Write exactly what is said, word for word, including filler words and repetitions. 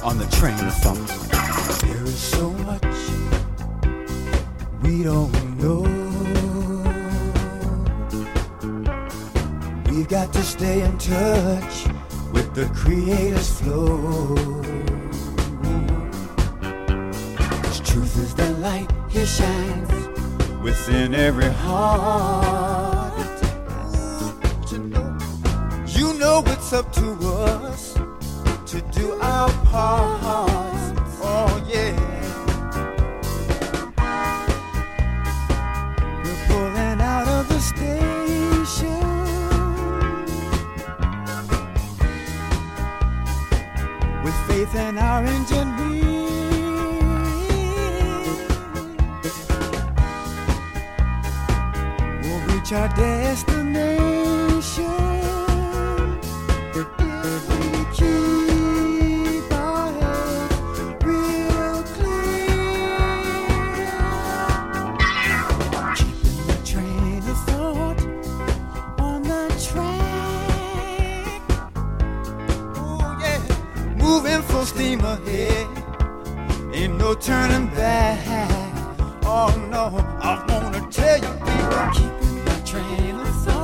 on the train of thought. There is so much we don't know. We've got to stay in touch with the Creator's flow. 'Cause truth is the light He shines within every heart. You know it's up to us to do our part. Oh yeah. We're pulling out of the station. With faith in our engineer. We'll reach our destination. Steam ahead, ain't no turning back. Oh no, I wanna tell you, people, keeping my train of thought.